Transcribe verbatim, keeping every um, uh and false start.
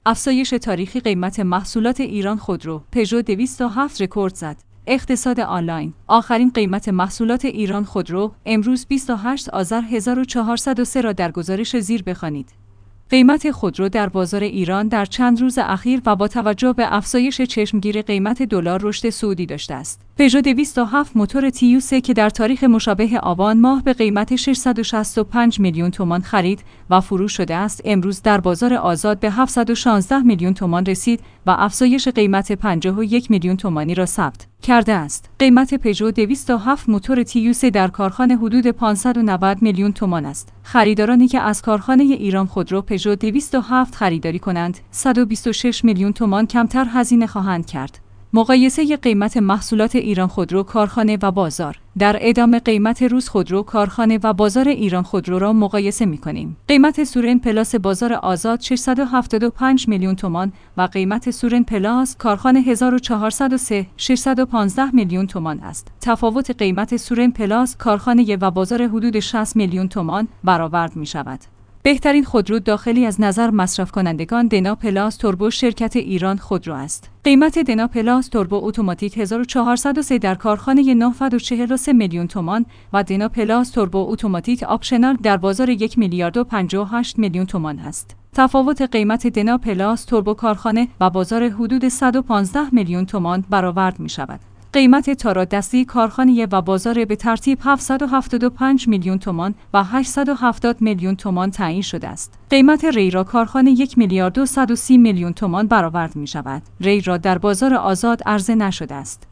افزایش تاریخی قیمت محصولات ایران خودرو، پژو دویست و هفت رکورد زد. اقتصاد آنلاین. آخرین قیمت محصولات ایران خودرو امروز بیست و هشت آذر هزار و چهارصد و سه را در گزارش زیر بخوانید. قیمت خودرو در بازار ایران در چند روز اخیر و با توجه به افزایش چشمگیر قیمت دلار رشد صعودی داشته است. پژو دویست و هفت موتور تی یو سه که در تاریخ مشابه آبان ماه به قیمت ششصد و شصت و پنج میلیون تومان خرید و فروش شده است، امروز در بازار آزاد به هفتصد و شانزده میلیون تومان رسید و افزایش قیمت پنجاه و یک میلیون تومانی را ثبت کرده است. قیمت پژو دویست و هفت موتور تی یو سه در کارخانه حدود پانصد و نود میلیون تومان است. خریدارانی که از کارخانه ایران خودرو پژو دویست و هفت خریداری کنند، صد و بیست و شش میلیون تومان کمتر هزینه خواهند کرد. مقایسه قیمت محصولات ایران خودرو کارخانه و بازار. در ادامه قیمت روز خودرو کارخانه و بازار ایران خودرو را مقایسه می‌کنیم. قیمت سورن پلاس بازار آزاد ششصد و هفتاد و پنج میلیون تومان و قیمت سورن پلاس کارخانه هزار و چهارصد و سه ششصد و پانزده میلیون تومان است. تفاوت قیمت سورن پلاس کارخانه و بازار حدود شصت میلیون تومان برآورد می‌شود. بهترین خودرو داخلی از نظر مصرف کنندگان دنا پلاس توربو شرکت ایران خودرو است. قیمت دنا پلاس توربو اتوماتیک هزار و چهارصد و سه در کارخانه نهصد و چهل و سه میلیون تومان و دنا پلاس توربو اتوماتیک آپشنال در بازار یک میلیارد و پنجاه و هشت میلیون تومان است. تفاوت قیمت دنا پلاس توربو کارخانه و بازار حدود صد و پانزده میلیون تومان برآورد می شود. قیمت تارا دستی کارخانه و بازار به ترتیب هفتصد و هفتاد و پنج میلیون تومان و هشتصد و هفتاد میلیون تومان تعیین شده است. قیمت ری را کارخانه یک میلیارد و صد و سی میلیون تومان برآورد می شود. ری را در بازار آزاد عرضه نشده است.